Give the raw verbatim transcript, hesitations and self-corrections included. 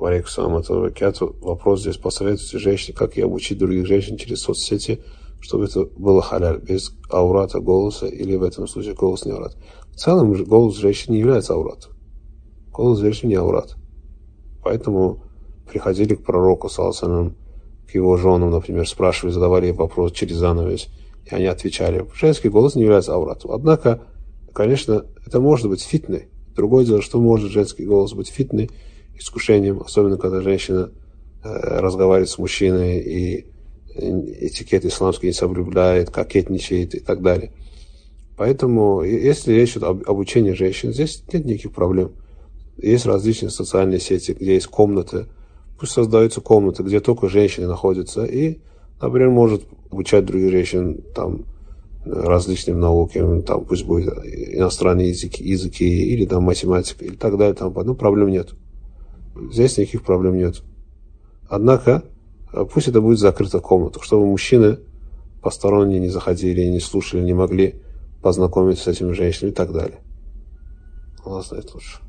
Валейкум салам, это вопрос здесь. Посоветуйте женщине, как ей обучить других женщин через соцсети, чтобы это было халяль, без аурата голоса, или в этом случае голос не аурат. В целом голос женщины не является ауратом. Голос женщины не аурат. Поэтому приходили к пророку, саллаллаху алейхи ва саллям, к его женам, например, спрашивали, задавали ей вопрос через занавес, и они отвечали. Женский голос не является ауратом. Однако, конечно, это может быть фитной. Другое дело, что может женский голос быть фитной, искушением, особенно когда женщина э, разговаривает с мужчиной и этикет исламский не соблюдает, кокетничает и так далее. Поэтому, если речь идет об обучении женщин, здесь нет никаких проблем. Есть различные социальные сети, где есть комнаты. Пусть создаются комнаты, где только женщины находятся, и, например, может обучать других женщин там, различным наукам, там, пусть будет иностранные языки, языки или там, математика, и так далее. Там, ну, проблем нет. Здесь никаких проблем нет. Однако, пусть это будет закрыта комната, чтобы мужчины посторонние не заходили, не слушали, не могли познакомиться с этими женщинами и так далее. Аллах знает лучше.